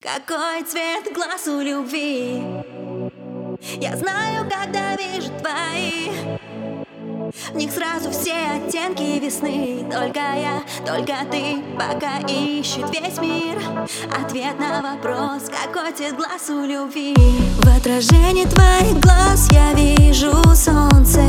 Какой цвет глаз у любви? Я знаю, когда вижу твои. В них сразу все оттенки весны. Только я, только ты, пока ищет весь мир ответ на вопрос, какой цвет глаз у любви. В отражении твоих глаз я вижу солнце,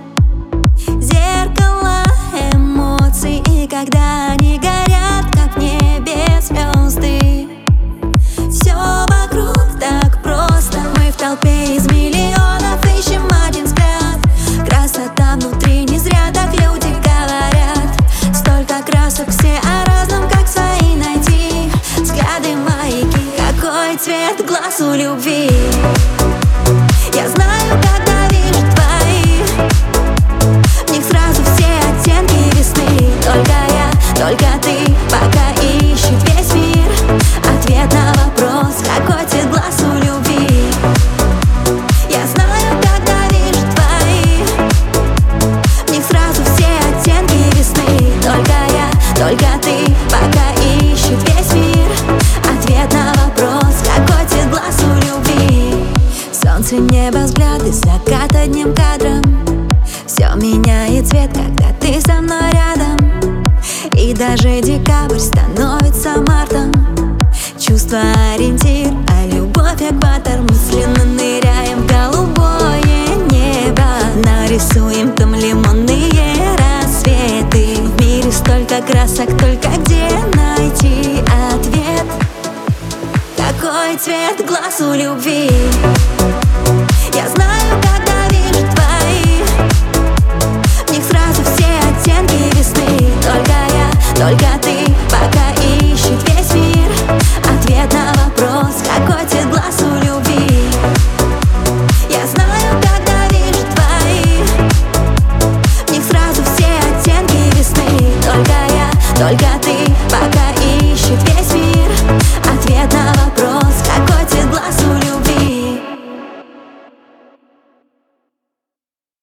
зеркало эмоций. И когда они горят, как в небе звезды, все вокруг так просто. Мы в толпе из миллионов ищем один взгляд. Красота внутри, не зря так люди говорят. Столько красок, все о разном, как свои найти. Взгляды маяки, какой цвет глаз у любви? Я знаю, когда вижу твои. В них сразу все оттенки весны. Только я, только ты, пока ищет весь мир ответ на вопрос, какой цвет глаз у любви. Я знаю, когда вижу твои. В них сразу все оттенки весны. Только я, только ты, пока ищет весь мир ответ на вопрос, какой цвет глаз у любви. Солнце, небо, взгляды, закат одним кадром. Все меняет цвет, когда ты со мной рядом. И даже декабрь становится мартом. Чувство ориентир, а любовь экватор. Мысленно ныряем в голубое небо. Нарисуем там лимонные рассветы. В мире столько красок, только где найти ответ? Какой цвет глаз у любви? Я знаю, когда вижу твои. В них сразу все оттенки весны. Только я, только ты, пока ищет весь мир ответ на вопрос, какой цвет глаз у любви. Я знаю, когда вижу твои. В них сразу все оттенки весны. Только я, только ты.